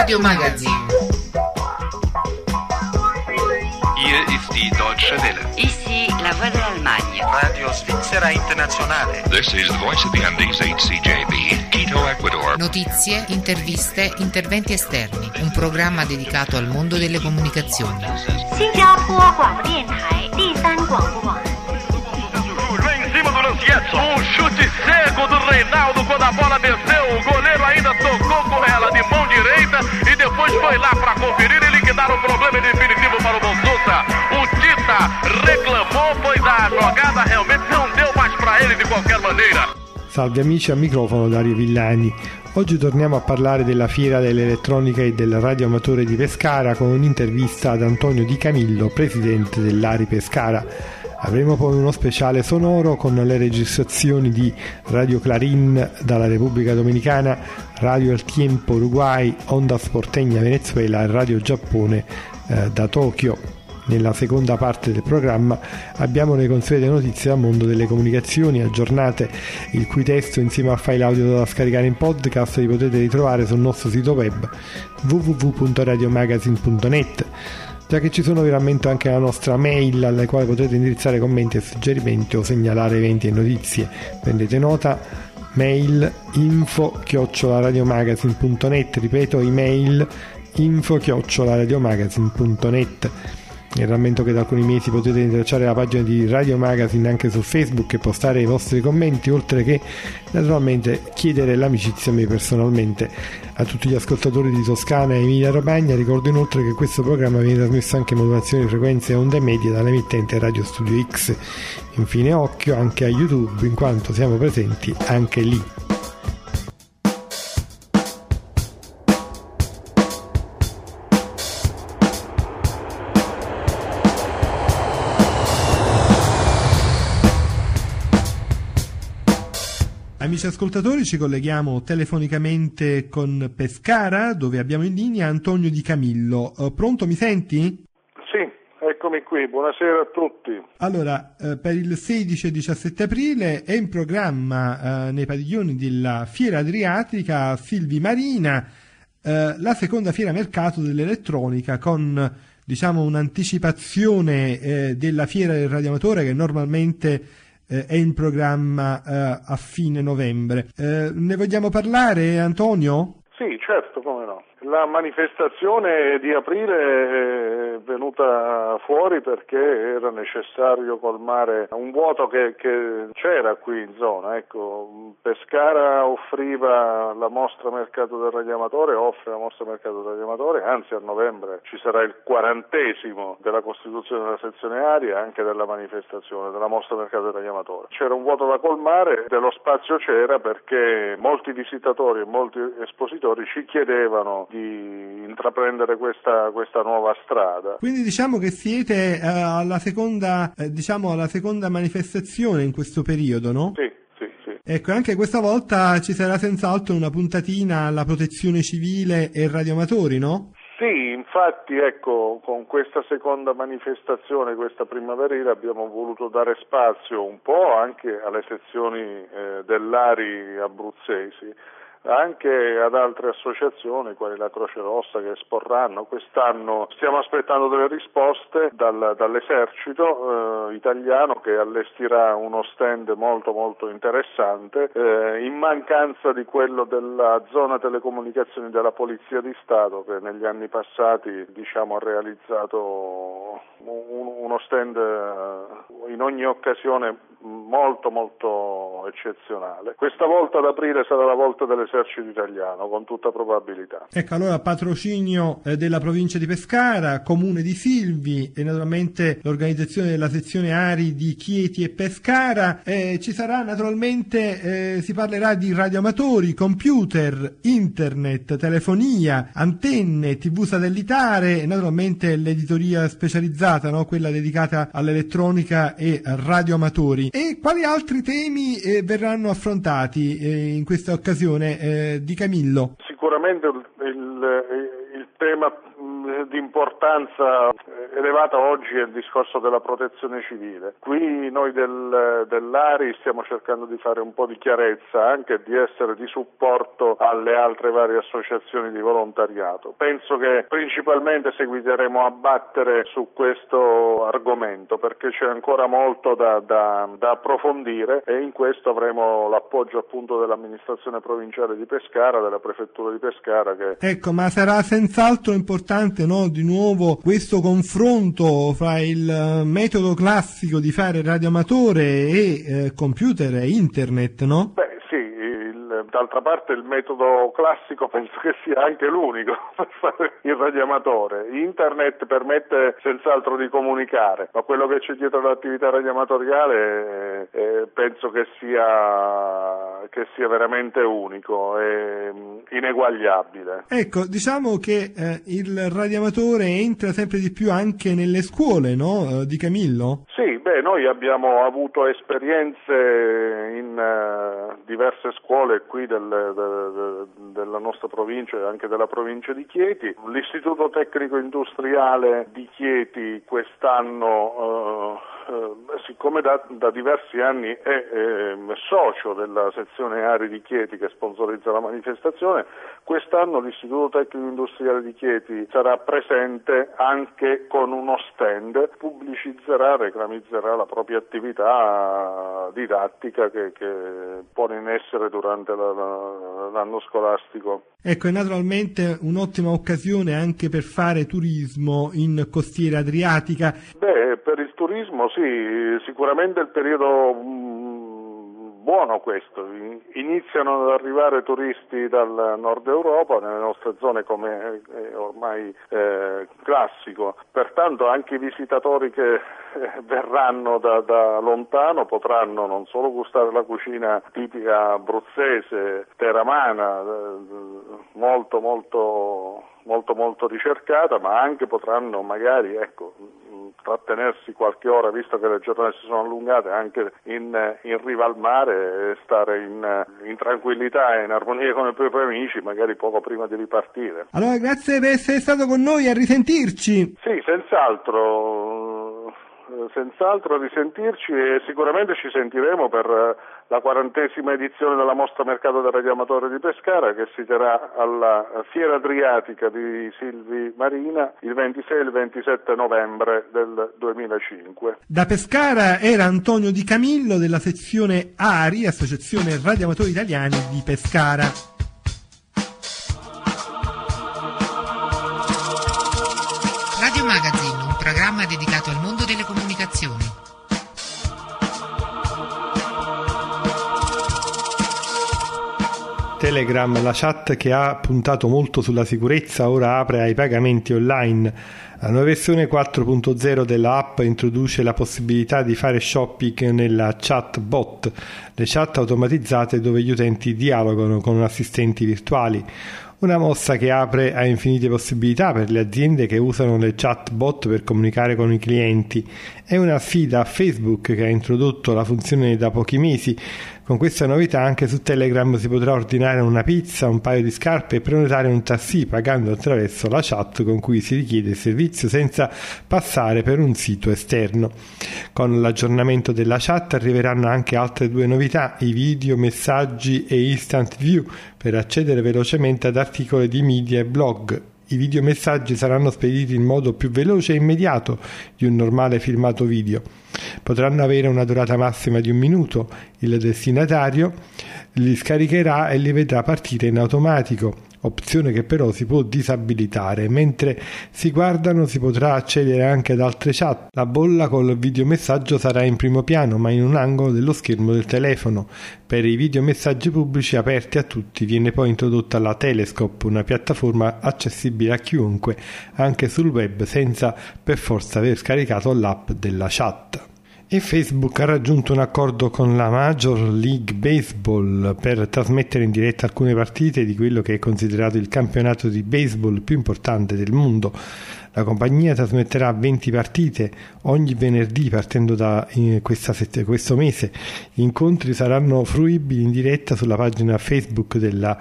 Radio Magazine. Hier ist die Deutsche Welle. Ici la voix de l'Allemagne. Radio Svizzera Internazionale. This is the voice of the Andes HCJB, Quito, Ecuador. Notizie, interviste, interventi esterni. Un programma dedicato al mondo delle comunicazioni. 新加坡广播电台第三广播网。 Em cima do Lancietto, chute seco do Reinaldo quando a bola desceu, o goleiro ainda tocou com ela de mão direita e depois foi lá para conferir e liquidar o problema definitivo para o Bonsusa. O Tita reclamou, pois a jogada realmente não deu mais para ele de qualquer maneira. Salve amici, al microfono Dario Villani. Oggi torniamo a parlare della Fiera dell'Elettronica e del radioamatore di Pescara con un'intervista ad Antonio Di Camillo, presidente dell'ARI Pescara. Avremo poi uno speciale sonoro con le registrazioni di Radio Clarín dalla Repubblica Dominicana, Radio El Tiempo Uruguay, Onda Sportegna Venezuela e Radio Giappone da Tokyo. Nella seconda parte del programma abbiamo le consuete notizie dal mondo delle comunicazioni aggiornate, il cui testo insieme a file audio da scaricare in podcast li potete ritrovare sul nostro sito web www.radiomagazine.net. Già che ci sono, vi rammento anche la nostra mail alla quale potete indirizzare commenti e suggerimenti o segnalare eventi e notizie. Prendete nota: mail info@radiomagazine.net, ripeto email info@radiomagazine.net. Vi rammento che da alcuni mesi potete intrecciare la pagina di Radio Magazine anche su Facebook e postare i vostri commenti, oltre che naturalmente chiedere l'amicizia a me personalmente. A tutti gli ascoltatori di Toscana e Emilia Romagna ricordo inoltre che questo programma viene trasmesso anche in modulazione di frequenze e onde medie dall'emittente Radio Studio X. Infine occhio anche a YouTube, in quanto siamo presenti anche lì. Amici ascoltatori, ci colleghiamo telefonicamente con Pescara, dove abbiamo in linea Antonio Di Camillo. Pronto, mi senti? Sì, eccomi qui, buonasera a tutti. Allora, per il 16 e 17 aprile è in programma nei padiglioni della Fiera Adriatica Silvi Marina la seconda fiera mercato dell'elettronica con, diciamo, un'anticipazione della fiera del radioamatore che normalmente è in programma a fine novembre. Ne vogliamo parlare, Antonio? Sì, certo, come no. La manifestazione di aprile è venuta fuori perché era necessario colmare un vuoto che c'era qui in zona. Ecco, Pescara offriva la mostra mercato del radioamatore, offre la mostra mercato del radioamatore, anzi a novembre ci sarà il 40° della costituzione della sezione ARI e anche della manifestazione della mostra mercato del radioamatore. C'era un vuoto da colmare, dello spazio c'era perché molti visitatori e molti espositori ci chiedevano di intraprendere questa nuova strada. Quindi diciamo che siete alla seconda manifestazione in questo periodo, no? Sì. Ecco, anche questa volta ci sarà senz'altro una puntatina alla protezione civile e radioamatori, no? Sì, infatti ecco, con questa seconda manifestazione, questa primaverile, abbiamo voluto dare spazio un po' anche alle sezioni dell'ARI abruzzesi, anche ad altre associazioni quali la Croce Rossa che esporranno. Quest'anno stiamo aspettando delle risposte dall'esercito italiano che allestirà uno stand molto molto interessante in mancanza di quello della zona telecomunicazioni della Polizia di Stato, che negli anni passati ha realizzato uno stand in ogni occasione molto molto eccezionale. Questa volta ad aprile sarà la volta dell'esercito italiano, con tutta probabilità. Ecco, allora patrocinio della provincia di Pescara, comune di Silvi e naturalmente l'organizzazione della sezione ARI di Chieti e Pescara. Ci sarà naturalmente, si parlerà di radioamatori, computer, internet, telefonia, antenne, TV satellitare e naturalmente l'editoria specializzata, no? Quella dedicata all'elettronica e radioamatori. E quali altri temi verranno affrontati in questa occasione, Di Camillo? Sicuramente il tema di importanza elevato oggi è il discorso della protezione civile. Qui noi dell'ARI stiamo cercando di fare un po' di chiarezza, anche di essere di supporto alle altre varie associazioni di volontariato. Penso che principalmente seguiteremo a battere su questo argomento, perché c'è ancora molto da approfondire, e in questo avremo l'appoggio appunto dell'amministrazione provinciale di Pescara, della prefettura di Pescara. Ecco, ma sarà senz'altro importante, no, di nuovo questo confronto fra il metodo classico di fare radioamatore e computer e internet, no? Beh, sì, d'altra parte il metodo classico penso che sia anche l'unico per fare il radioamatore. Internet permette senz'altro di comunicare, ma quello che c'è dietro l'attività radioamatoriale penso che sia veramente unico e ineguagliabile. Ecco, diciamo che il radioamatore entra sempre di più anche nelle scuole, no, di Camillo? Sì, noi abbiamo avuto esperienze in diverse scuole qui della nostra provincia e anche della provincia di Chieti. L'Istituto Tecnico Industriale di Chieti quest'anno, siccome da diversi anni è socio della sezione ARI di Chieti che sponsorizza la manifestazione, quest'anno l'Istituto Tecnico Industriale di Chieti sarà presente anche con uno stand, pubblicizzerà, reclamizzerà la propria attività didattica che pone in essere durante l'anno scolastico. Ecco, è naturalmente un'ottima occasione anche per fare turismo in costiera adriatica. Per il turismo sì, sicuramente il periodo buono questo. Iniziano ad arrivare turisti dal nord Europa nelle nostre zone, come è ormai classico. Pertanto anche i visitatori che verranno da lontano potranno non solo gustare la cucina tipica abruzzese, teramana, molto ricercata, ma anche potranno magari trattenersi qualche ora, visto che le giornate si sono allungate, anche in riva al mare e stare in tranquillità e in armonia con i propri amici, magari poco prima di ripartire. Allora, grazie per essere stato con noi, a risentirci. Sì, senz'altro a risentirci, e sicuramente ci sentiremo per la 40ª edizione della Mostra Mercato del Radioamatore di Pescara, che si terrà alla Fiera Adriatica di Silvi Marina il 26 e il 27 novembre del 2005. Da Pescara era Antonio Di Camillo della sezione ARI, Associazione Radioamatori Italiani di Pescara. Radio Magazine, un programma dedicato al mondo delle comunicazioni. Telegram, la chat che ha puntato molto sulla sicurezza, ora apre ai pagamenti online. La nuova versione 4.0 della app introduce la possibilità di fare shopping nella chat bot, le chat automatizzate dove gli utenti dialogano con assistenti virtuali. Una mossa che apre a infinite possibilità per le aziende che usano le chatbot per comunicare con i clienti. È una sfida a Facebook che ha introdotto la funzione da pochi mesi. Con questa novità anche su Telegram si potrà ordinare una pizza, un paio di scarpe e prenotare un taxi pagando attraverso la chat con cui si richiede il servizio senza passare per un sito esterno. Con l'aggiornamento della chat arriveranno anche altre due novità: i video, messaggi e instant view per accedere velocemente ad articoli di media e blog. I videomessaggi saranno spediti in modo più veloce e immediato di un normale filmato video. Potranno avere una durata massima di 1 minuto. Il destinatario li scaricherà e li vedrà partire in automatico, opzione che però si può disabilitare. Mentre si guardano si potrà accedere anche ad altre chat. La bolla col videomessaggio sarà in primo piano, ma in un angolo dello schermo del telefono. Per i videomessaggi pubblici aperti a tutti viene poi introdotta la Telescope, una piattaforma accessibile a chiunque, anche sul web, senza per forza aver scaricato l'app della chat. E Facebook ha raggiunto un accordo con la Major League Baseball per trasmettere in diretta alcune partite di quello che è considerato il campionato di baseball più importante del mondo. La compagnia trasmetterà 20 partite ogni venerdì partendo da questo mese. Gli incontri saranno fruibili in diretta sulla pagina Facebook della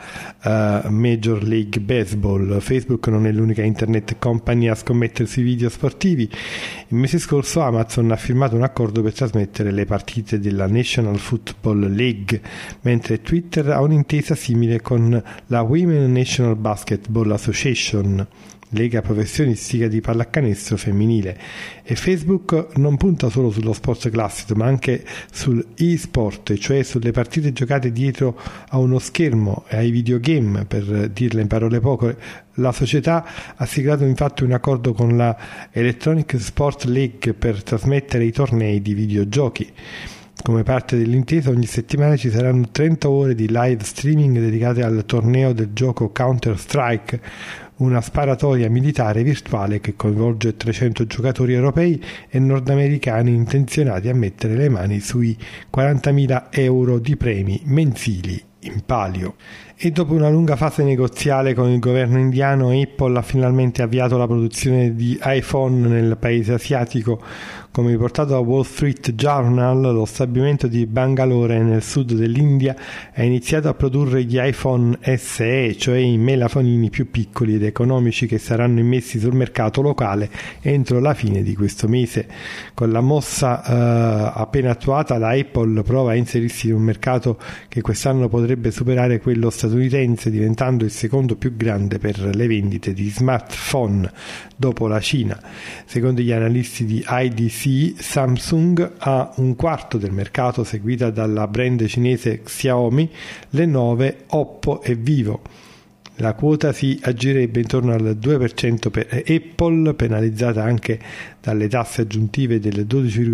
Major League Baseball. Facebook non è l'unica internet company a scommettere sui video sportivi. Il mese scorso Amazon ha firmato un accordo per trasmettere le partite della National Football League, mentre Twitter ha un'intesa simile con la Women National Basketball Association, lega professionistica di pallacanestro femminile. E Facebook non punta solo sullo sport classico, ma anche sul e-sport, cioè sulle partite giocate dietro a uno schermo e ai videogame, per dirla in parole poche. La società ha siglato infatti un accordo con la Electronic Sport League per trasmettere i tornei di videogiochi. Come parte dell'intesa, ogni settimana ci saranno 30 ore di live streaming dedicate al torneo del gioco Counter-Strike, una sparatoria militare virtuale che coinvolge 300 giocatori europei e nordamericani intenzionati a mettere le mani sui 40.000 euro di premi mensili in palio. E dopo una lunga fase negoziale con il governo indiano, Apple ha finalmente avviato la produzione di iPhone nel paese asiatico. Come riportato da Wall Street Journal, lo stabilimento di Bangalore nel sud dell'India ha iniziato a produrre gli iPhone SE, cioè i melafonini più piccoli ed economici che saranno immessi sul mercato locale entro la fine di questo mese. Con la mossa appena attuata, la Apple prova a inserirsi in un mercato che quest'anno potrebbe superare quello statunitense, diventando il secondo più grande per le vendite di smartphone dopo la Cina. Secondo gli analisti di IDC, Samsung ha un quarto del mercato, seguita dalla brand cinese Xiaomi, Lenovo, Oppo e Vivo. La quota si aggirerebbe intorno al 2% per Apple, penalizzata anche dalle tasse aggiuntive del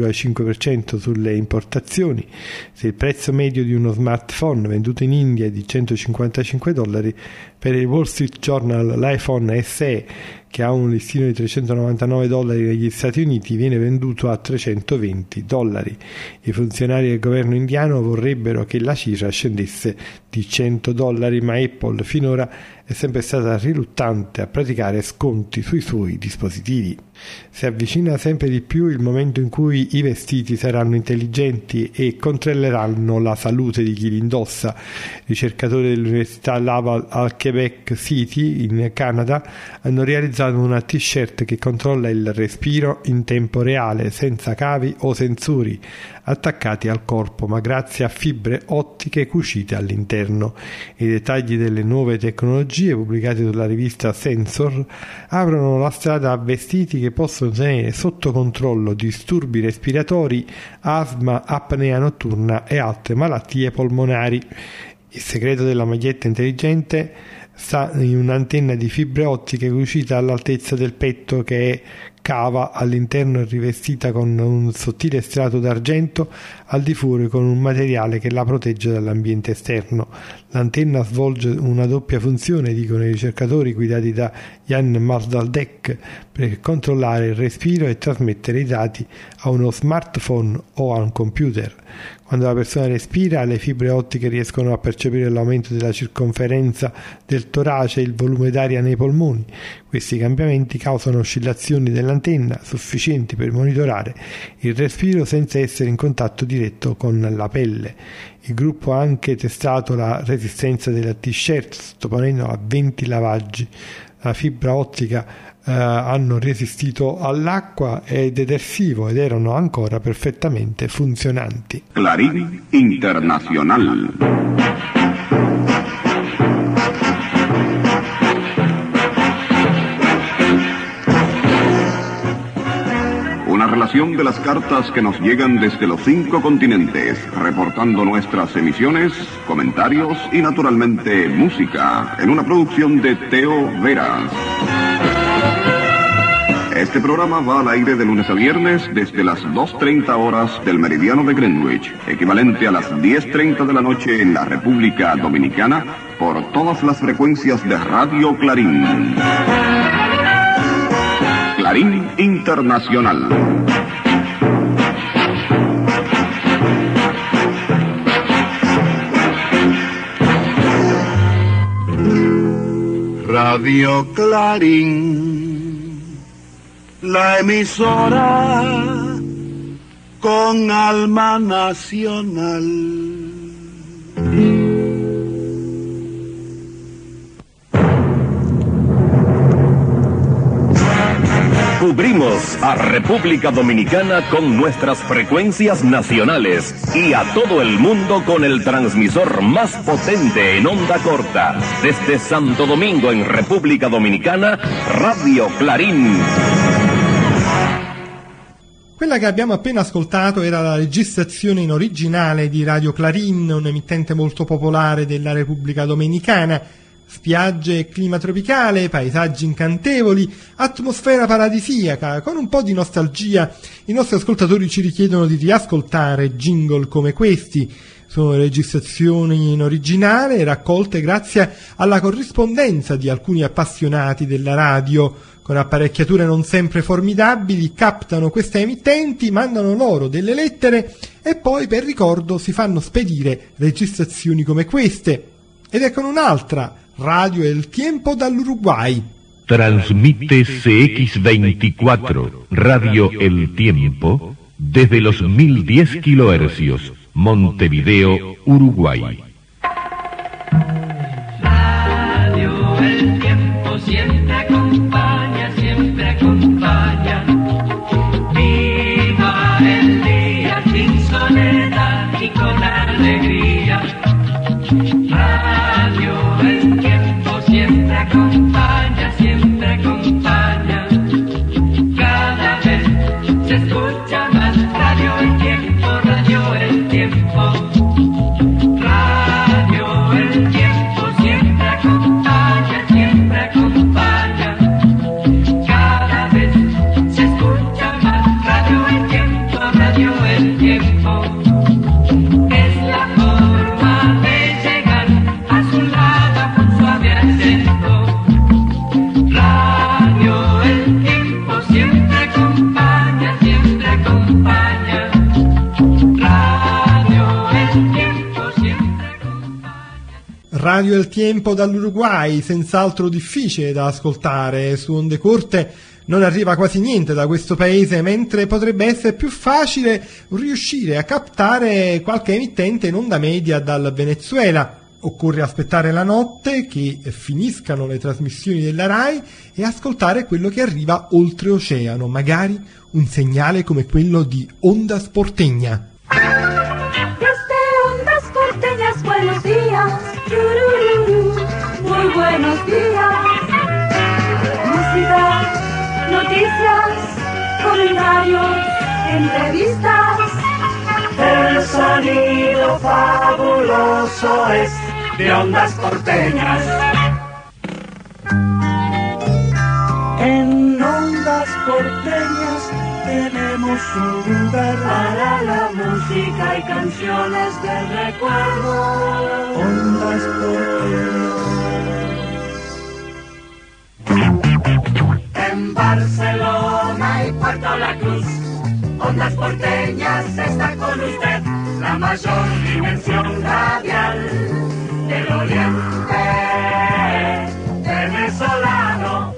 12,5% sulle importazioni. Se il prezzo medio di uno smartphone venduto in India è di $155, per il Wall Street Journal l'iPhone SE, che ha un listino di $399 negli Stati Uniti, viene venduto a $320. I funzionari del governo indiano vorrebbero che la cifra scendesse di $100, ma Apple finora è sempre stata riluttante a praticare sconti sui suoi dispositivi. Si avvicina sempre di più il momento in cui i vestiti saranno intelligenti e controlleranno la salute di chi li indossa. Ricercatori dell'Università Laval al Quebec City, in Canada, hanno realizzato una t-shirt che controlla il respiro in tempo reale, senza cavi o sensori attaccati al corpo, ma grazie a fibre ottiche cucite all'interno. I dettagli delle nuove tecnologie pubblicate sulla rivista Sensor aprono la strada a vestiti che possono tenere sotto controllo disturbi respiratori, asma, apnea notturna e altre malattie polmonari. Il segreto della maglietta intelligente sta in un'antenna di fibre ottiche cucita all'altezza del petto, che è cava all'interno e rivestita con un sottile strato d'argento, al di fuori con un materiale che la protegge dall'ambiente esterno. L'antenna svolge una doppia funzione, dicono i ricercatori guidati da Jan Marsdalek, per controllare il respiro e trasmettere i dati a uno smartphone o a un computer. Quando la persona respira, le fibre ottiche riescono a percepire l'aumento della circonferenza del torace e il volume d'aria nei polmoni. Questi cambiamenti causano oscillazioni dell'antenna sufficienti per monitorare il respiro senza essere in contatto diretto con la pelle. Il gruppo ha anche testato la resistenza della t-shirt sottoponendola a 20 lavaggi. La fibra ottica hanno resistito all'acqua e detersivo ed erano ancora perfettamente funzionanti. Clarín Internacional. Una relación de las cartas que nos llegan desde los 5 continentes, reportando nuestras emisiones, comentarios y naturalmente música, en una producción de Teo Veras. Este programa va al aire de lunes a viernes desde las 2:30 horas del meridiano de Greenwich, equivalente a las 10:30 de la noche en la República Dominicana, por todas las frecuencias de Radio Clarín. Clarín Internacional. Radio Clarín. la emisora con alma nacional. Cubrimos a República Dominicana con nuestras frecuencias nacionales y a todo el mundo con el transmisor más potente en onda corta. Desde Santo Domingo en República Dominicana, Radio Clarín. Quella che abbiamo appena ascoltato era la registrazione in originale di Radio Clarín, un emittente molto popolare della Repubblica Dominicana. Spiagge e clima tropicale, paesaggi incantevoli, atmosfera paradisiaca. Con un po' di nostalgia i nostri ascoltatori ci richiedono di riascoltare jingle come questi. Sono registrazioni in originale raccolte grazie alla corrispondenza di alcuni appassionati della radio. Con apparecchiature non sempre formidabili captano queste emittenti, mandano loro delle lettere e poi per ricordo si fanno spedire registrazioni come queste. Ed ecco un'altra, Radio El Tiempo dall'Uruguay. Transmite CX24, Radio El Tiempo, desde los 1010 kHz, Montevideo, Uruguay. Radio El Tiempo siempre acompaña, siempre acompaña. Viva el día sin soledad y con alegría. Radio El Tiempo siempre acompaña, siempre acompaña. Cada vez se escucha más Radio El Tiempo, Radio El Tiempo. Radio El Tiempo siempre acompaña, siempre acompaña. Cada vez se escucha más Radio El Tiempo, Radio El Tiempo. Es la forma de llegar a su lado con suave acento. Radio El Tiempo siempre acompaña, siempre acompaña. Radio El Tiempo siempre acompaña. Radio El Tiempo dall'Uruguay, senz'altro difficile da ascoltare, su onde corte non arriva quasi niente da questo paese, mentre potrebbe essere più facile riuscire a captare qualche emittente in onda media dal Venezuela. Occorre aspettare la notte che finiscano le trasmissioni della RAI e ascoltare quello che arriva oltreoceano, magari un segnale come quello di Ondas Porteña. Desde Ondas Porteñas, buenos días, muy buenos días. Música, noticias, comentarios, entrevistas. El sonido fabuloso es de Ondas Porteñas. En Ondas Porteñas tenemos un lugar para la música y canciones de recuerdo. Ondas Porteñas. En Barcelona y Puerto La Cruz, Ondas Porteñas está con usted, la mayor dimensión radial del oriente venezolano.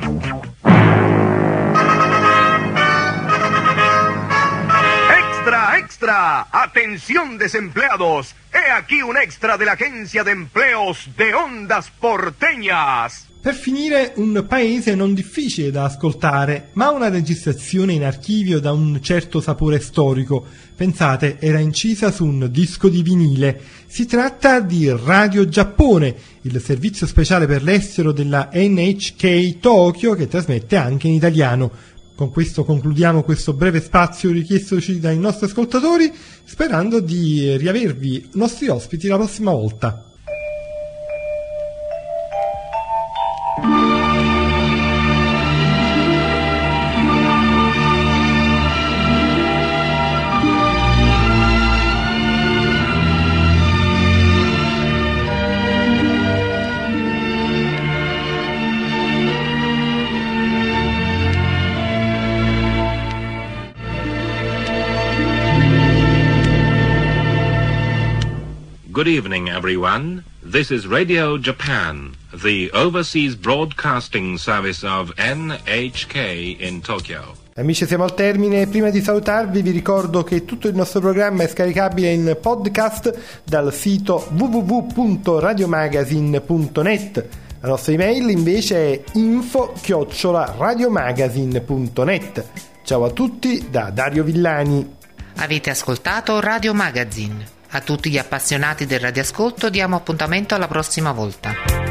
¡Extra, extra! ¡Atención desempleados! He aquí un extra de la Agencia de Empleos de Ondas Porteñas. Per finire, un paese non difficile da ascoltare, ma una registrazione in archivio da un certo sapore storico. Pensate, era incisa su un disco di vinile. Si tratta di Radio Giappone, il servizio speciale per l'estero della NHK Tokyo, che trasmette anche in italiano. Con questo concludiamo questo breve spazio richiestoci dai nostri ascoltatori, sperando di riavervi nostri ospiti la prossima volta. Good evening, everyone. This is Radio Japan, the overseas broadcasting service of NHK in Tokyo. Amici, siamo al termine. Prima di salutarvi vi ricordo che tutto il nostro programma è scaricabile in podcast dal sito www.radiomagazine.net. La nostra email invece è info@radiomagazine.net. Ciao a tutti da Dario Villani. Avete ascoltato Radio Magazine. A tutti gli appassionati del radioascolto diamo appuntamento alla prossima volta.